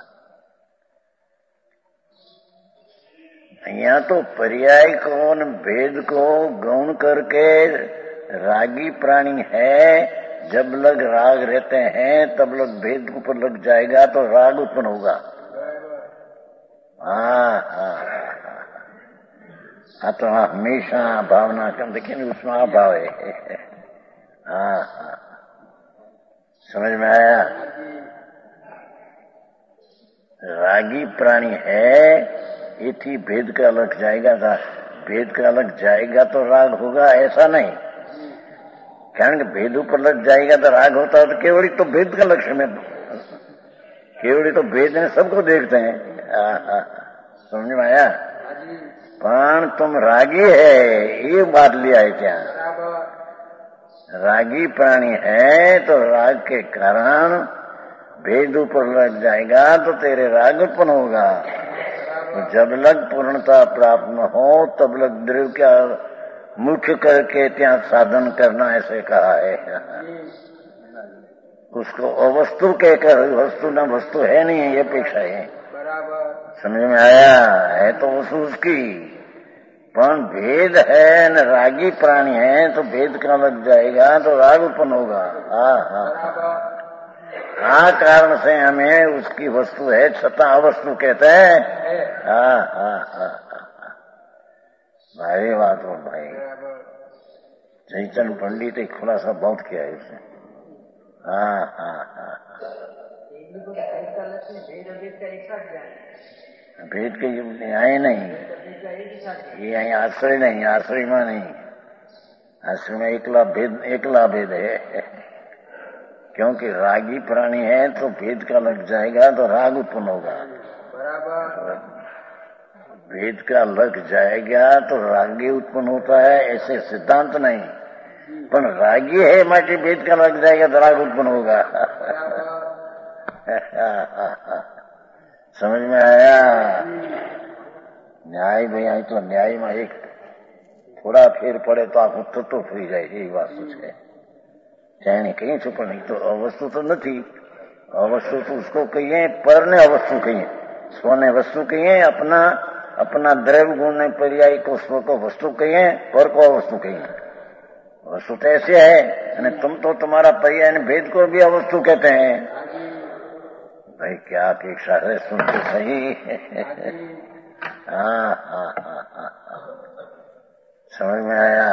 यहाँ तो पर्याय को न भेद को गौण करके रागी प्राणी है. जब लग राग रहते हैं तब लग भेद के ऊपर लग जाएगा तो राग उत्पन्न होगा. हाँ हाँ हाँ. तो हमेशा भावना कम देखिए उसमें अभाव है. हाँ हाँ, समझ में आया. रागी प्राणी है ये थी भेद का अलग जाएगा था. भेद का अलग जाएगा तो राग होगा ऐसा नहीं. कारण कि भेद ऊपर लग जाएगा तो राग होता है, तो केवड़ी तो भेद का लक्ष्य में, केवड़ी तो भेद ने सबको देखते हैं। समझ में आया? पण तुम रागी है ये बात लिया है क्या? रागी प्राणी है तो राग के कारण भेद ऊपर लग जाएगा तो तेरे राग उत्पन्न होगा। तो जब लग पूर्णता प्राप्त न हो तब लग द्रव्य का मुख्य करके त्या साधन करना, ऐसे कहा है। उसको अवस्तु कहकर, वस्तु न वस्तु है नहीं है, ये अपेक्षा है। समझ में आया? है तो वस्तु उसकी, पर भेद है न रागी प्राणी है तो भेद का लग जाएगा तो राग उत्पन्न होगा। हाँ कारण से हमें उसकी वस्तु है छता अवस्तु कहते हैं। भाई बात हो भाई, चैतन्य पंडित एक खुलासा बहुत किया है उसने। भेद के आए नहीं, ये आश्रय नहीं, आश्रय में नहीं, आश्रय में एकला भेद है। क्योंकि रागी प्राणी है तो भेद का लग जाएगा तो राग उत्पन्न होगा। भेद का लग जाएगा तो रागी उत्पन्न होता है, ऐसे सिद्धांत नहीं। पर रागी है माटी भेद का लग जाएगा तो राग उत्पन्न होगा। समझ में आया? न्याय भैया तो न्याय में एक थोड़ा फेर पड़े तो आप तो फ्री जाए, यही बात सोच है। चाहे कहीं छुप नहीं तो अवस्तु तो नहीं, अवस्तु तो उसको कहिए, पर ने अवस्तु कहिए, स्व ने वस्तु कहिए, अपना द्रव्य गुण ने पर्याय को स्व को वस्तु कहिए, पर को अवस्तु कहिए। वस्तु तो ऐसे है, तुम तो तुम्हारा पर्याय भेद को भी अवस्तु कहते हैं। भाई क्या अपेक्षा है, सुनते सही। हाँ, समझ में आया?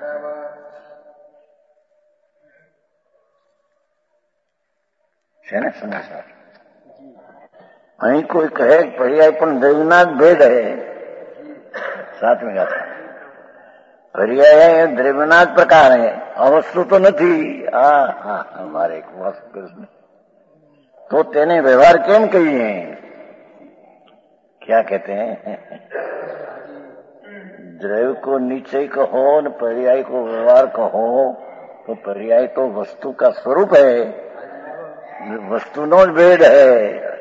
છે ને સમાચાર અહીં કોઈ કહે પર્યાય પણ દ્રવ્યના જ ભેદ હે, સાતમી ગાથા પર્યાય है द्रव्यना જ प्रकार है, अवस्तु तो નથી। हमारे एक कृष्ण तो तेने व्यवहार केम कहिए? क्या कहते हैं? द्रव्य को निश्चय कहो न पर्याय को व्यवहार कहो तो पर्याय तो वस्तु का स्वरूप है, वस्तुनो ज भेद है।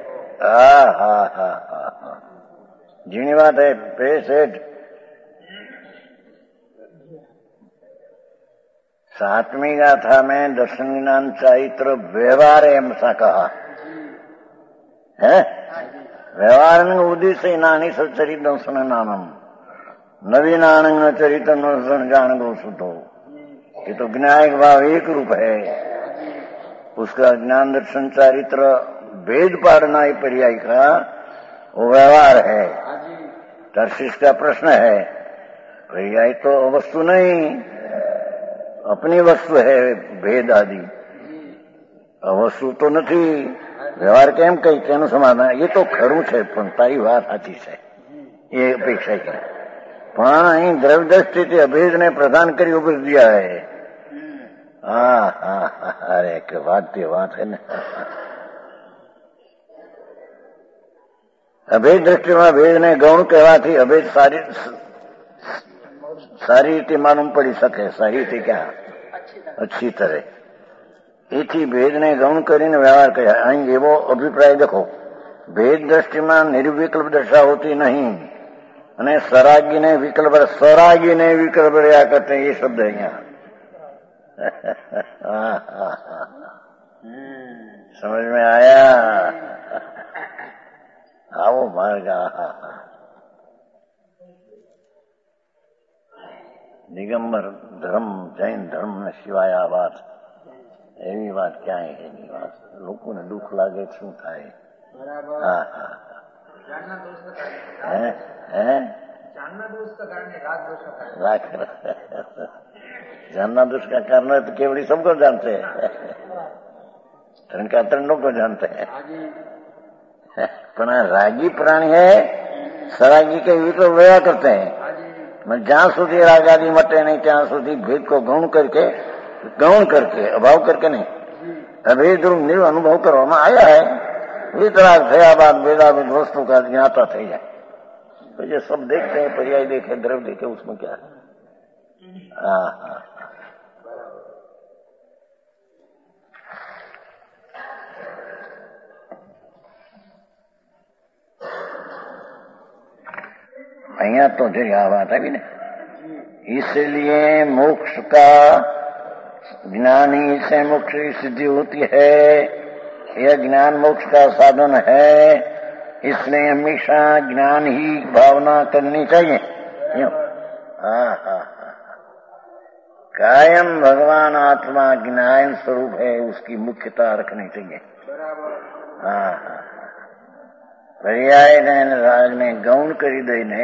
जीनी बात है। पेसेठ 7वीं गाथा में दर्शन ज्ञान चरित्र व्यवहार ऐसा कहा है। व्यवहार उद्देश्य नानी सचरित दर्शन नानम नवीनानंद चरित्र दर्शन जान गो सुधो। ये तो ज्ञायक भाव एक रूप है, उसका ज्ञान दर्शन चरित्र भेद पाड़ना ही पर्याय का वो व्यवहार है। तर्शिश का प्रश्न है, पर्याय तो वस्तु नहीं, अपनी वस्तु है भेद आदि, वस्तु तो नहीं, व्यवहार केम कई तेनु समाधान। ये तो खरू है पण तारी बात साची है, ये अपेक्षा की। पण अहीं द्रव्य दृष्टि अभेद ने प्रदान करी उभर दिया है। अरे के बात है ना। अभेद दृष्टि में भेद ने गौण कहवाथी अभेद सारी रीते मालूम पड़ी सके। सारी रीते क्या? अच्छी तरह। एथी भेद ने गौण करीने व्यवहार कया। अहीं एवो अभिप्राय देखो, भेद दृष्टि में निर्विकल्प दशा होती नहीं, अने सरागी ने विकल्प રહ્યા करते, ये शब्द है यहाँ। समझ में आया? आओ मार्ग। दिगंबर धर्म जैन धर्म ने सिवाय बात एवी बात क्या है? एनी बात लोगों ने दुख लागे शू थाय? जानना दोष का कारण है तो केवड़ी सबको जानते हैं, तरण का तरण लोग को जानते हैं। पण रागी प्राणी है, सरागी के विकल्प व्यवहार करते हैं। मैं जहां सुधी राग आदि मटे नहीं, ત્યાં સુધી भेद को गौण करके ગૌણ કરકે અભાવ કરકે નહીં. અભેદ રૂપ નિર્વ અનુભવ કરવામાં આયા है. वितराग થયા बाद वेदाविद वस्तु का ज्ञाता થઈ જાય. तो ये सब देखते हैं, पर्याय देखे, द्रव्य देखे, उसमें क्या है. हाँ हाँ અહીંયા તો જો આ વાત આવી ને, इसलिए मोक्ष का ज्ञानी से मोक्ष की सिद्धि होती है. यह ज्ञान मोक्ष का साधन है. इसलिए हमेशा ज्ञान ही भावना करनी चाहिए. हाँ हाँ कायम भगवान आत्मा ज्ञान स्वरूप है, उसकी मुख्यता रखनी चाहिए. हाँ हाँ पर्याय राग ने गौण કરી દઈને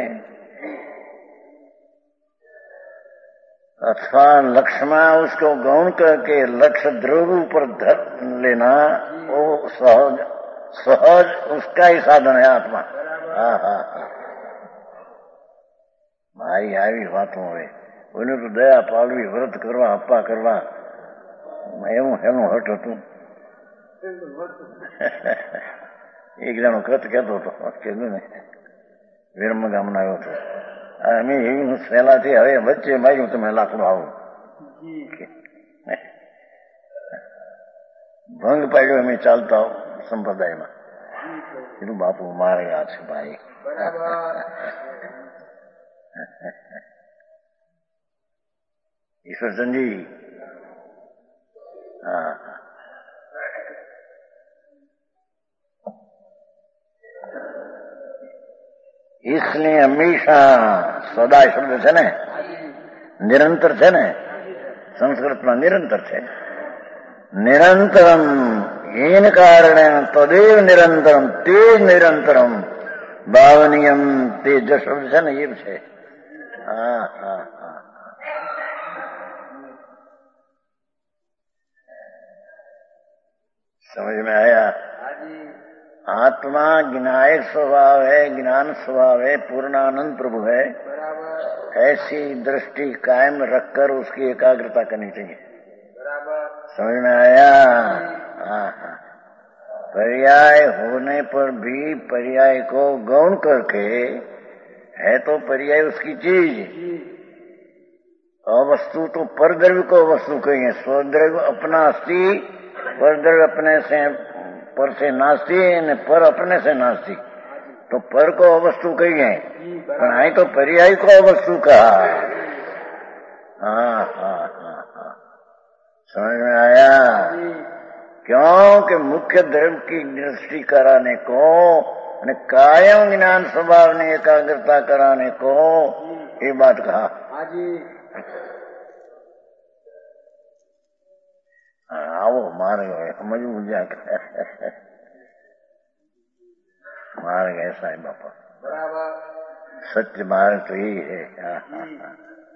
अथवा लक्ष्य में उसको गौण करके लक्ष्य द्रव्य ऊपर धर लेना, वो सहज सहज उसका ही साधन है आत्मा. हाँ हाँ मारी આવી વાતો હોય. કોઈને તો દયા પાડવી, વ્રત કરવા, અપ્પા કરવા, એવું એનું હટ હતું. એક જણો કત કહેતો હતો, કીધું ને વિરમ ગામનો આવ્યો હતો. અમે એવી સહેલાથી હવે વચ્ચે માર્યું તમે લાકડું આવું ભંગ પાડ્યો. અમે ચાલતા સંપ્રદાયમાં કીધું બાપુ મારે આ છે ભાઈ. ઈશ્વરચંદજી હા इसलिए हमेशा सदा शब्द છે ને, નિરંતર છે ને, સંસ્કૃતમાં નિરંતર છે. નિરંતરમ એન કારણે તદેવ નિરંતરમ તે જ નિરંતરમ ભાવનીયમ તે જે શબ્દ છે ને એ છે. હા હા હા समझ में आया. आत्मा ज्ञायक स्वभाव है, ज्ञान स्वभाव है, पूर्णानंद प्रभु है. ऐसी दृष्टि कायम रखकर उसकी एकाग्रता करनी चाहिए. समझ में आया. हाँ हाँ पर्याय होने पर भी पर्याय को गौण करके, है तो पर्याय उसकी चीज, अवस्तु तो परद्रव्य को वस्तु कहेंगे. स्वद्रव्य अपना अस्थि, परद्रव्य अपने से पर से नास्ती ने पर अपने से नास्ती. तो पर को अवस्तु कहिए, आई तो पर्याय को अवस्तु कहा. हाँ हाँ हाँ हाँ समझ में आया. क्योंकि मुख्य द्रव्य की दृष्टि कराने को, कायम ज्ञान स्वभाव ने एकाग्रता कराने को ये बात कहा. आओ मार्ग है, समझ मुझे मार्ग ऐसा है बापा. सत्य मार्ग तो यही है. हाँ हाँ हाँ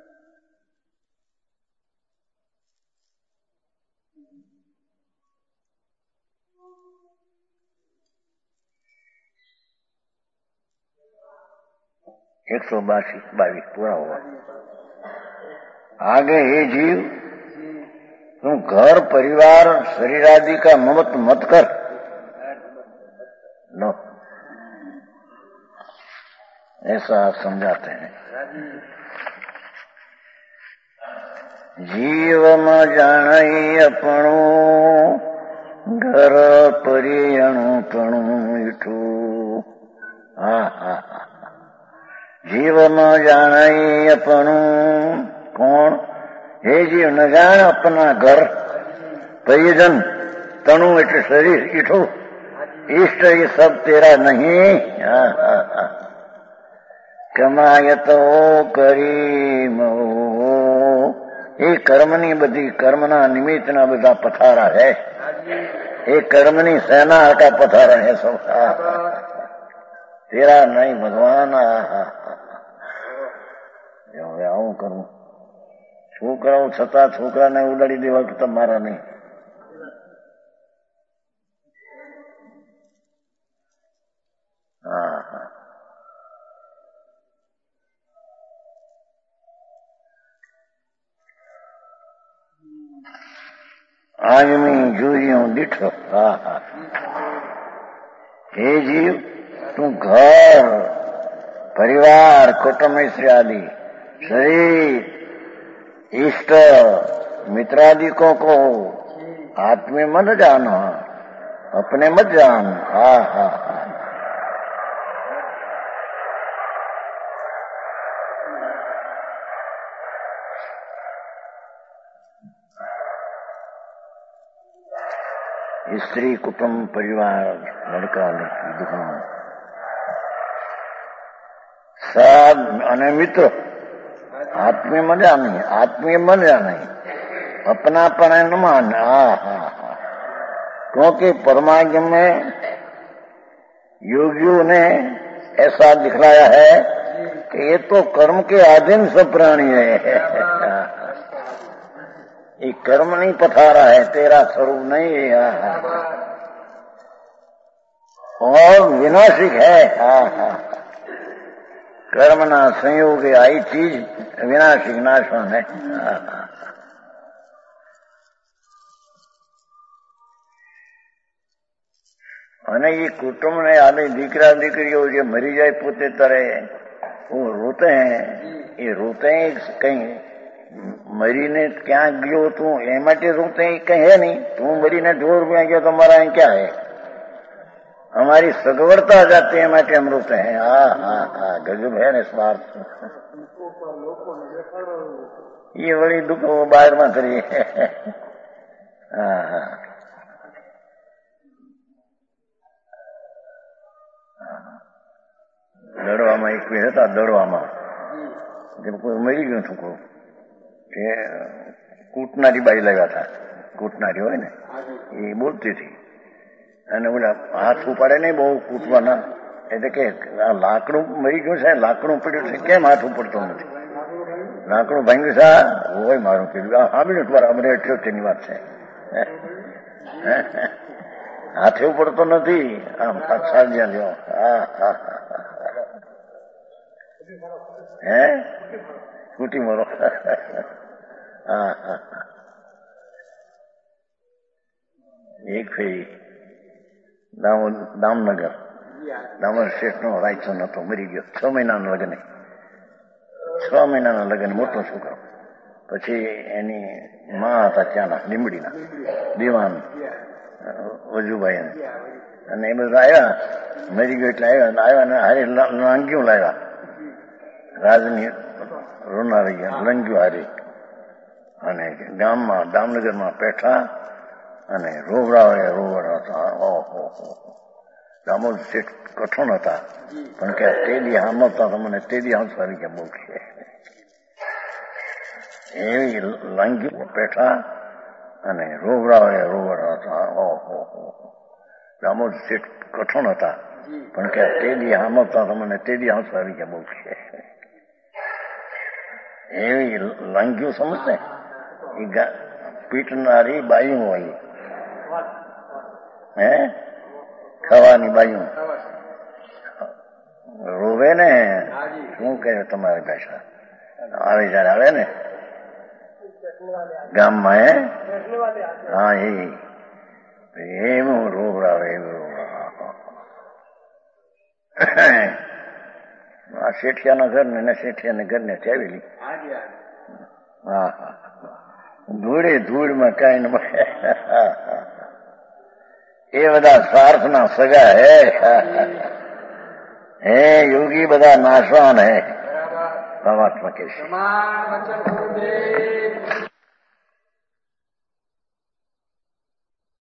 122 पूरा हुआ. आगे हे जीव, तुम घर परिवार शरीर आदि का ममत मत कर लो, ऐसा समझाते हैं. जीव में जानाई अपनो घर परियणु तणु मीठू. हाँ हाँ हाँ जीव में जानाई अपनु. कौन? हे जीव न जान अपना घर परिजन तणु એટલે શરીર ઈઠું इष्ट ये सब तेरा नहीं. કમાયતો કરીમો. એ કર્મની બધી કર્મના નિમિત્તના બધા પથારા હે. એ કર્મની સેના का पथारा है सब. तेरा नहीं भगवान. આવું કરું છોકરાઓ છતાં છોકરાને ઉડાડી દેવા કે તમારા નહીં. હા હા आजमी जूरियों डिठो। हे जीव, तू घर परिवार कुटुंब आदि शरीर इष्ट मित्रादिकों को आत्मे मत जाना, अपने मत जान। स्त्री कुटुंब परिवार लड़का लड़की दुकान सब अने मित्र आत्मीय मजा नहीं, आत्मीय मजा नहीं, अपनापन न मान। क्योंकि परमात्मा में योगियों ने ऐसा दिखलाया है कि ये तो कर्म के अधीन सब प्राणी है। ये कर्म नहीं पथारा है, तेरा स्वरूप नहीं है और विनाशिक है। कर्म ना संयोग आई चीज विनाशिक नाशवान है। અને ये कुटुंब ने आने दीकरा दीकरियों जो मरी जाए पोते तरह वो रोते हैं। ये रोते हैं कहीं मरी ने क्या गयो तू ए माटे रोते हैं कहीं है नहीं। तू मरी ने 2 रुपया गया तो हमारा क्या है, हमारी सगवड़ता जाती है माटे हम रोते हैं। गजब है ने स्वार्थ। ये बड़ी दुख वो बाहर में करी है। દડવામાં એક વે હતા, દડવામાં જેમ કોઈ મરી ગયું છોકરું કે કૂટનારી બાઈ લાવ્યા હતા, કૂટનારી હોય ને એ બોલતી હતી અને ઓલા હાથ ઉપાડે નહીં બહુ કૂટવાના, એટલે કે આ લાકડું મરી ગયું છે, લાકડું પડ્યું છે, કેમ હાથ ઉપડતો નથી? લાકડું ભાંગ્યું છે હોય મારું કીધું સાંભળ્યું તમારા અમને 78ની વાત છે। હાથે ઉપડતો નથી, આમ સાંજ્યા લ્યો। હે સ્કૂટી મારો। એક ફેરી દામનગર શેઠનો રાયચો નતો, મરી ગયો। 6 મહિનાના લગ્ન, 6 મહિનાના લગ્ન, મોટો છોકરો। પછી એની માં હતા ત્યાંના લીંબડીના દીવાન વજુભાઈ, અને એ બધા આવ્યા, મરી ગયો એટલે આવ્યા ને હારે લાંગીઓ લાવ્યા, રાજની રોનારી લંગ્યું હારી, અને ગામમાં દામનગરમાં બેઠા અને રોવડાવતા। ઓહો, દામોદ શેઠ કઠણ હતા પણ કે તે દી હામતા તમને તે દી હાંસવારી કે બહુ છે એવી લાંગીઓ બેઠા અને રોવડાવતા। ઓહો, દામોદ શેઠ કઠણ હતા પણ કે તે દી હામતા તમને તે દી હાંસવારી કે બહુ છે એવી લાંગીઓ સમજને એ પીટનારી બાયું હોય, હે ખાવાની બાયું રોવે ને, શું કહે તમારી ભાષા આવે જયારે આવે ને ગામમાં, હે હા એવું રોવડાવે, એવું આ શેઠિયાના ઘર ને શેઠિયાના ઘર ને ચાવેલી। ધૂળે ધૂળમાં કઈ ન મળે। એ બધા સ્વાર્થના સગા હે યોગી બધા નાશવાન હે। પરમાત્મા કે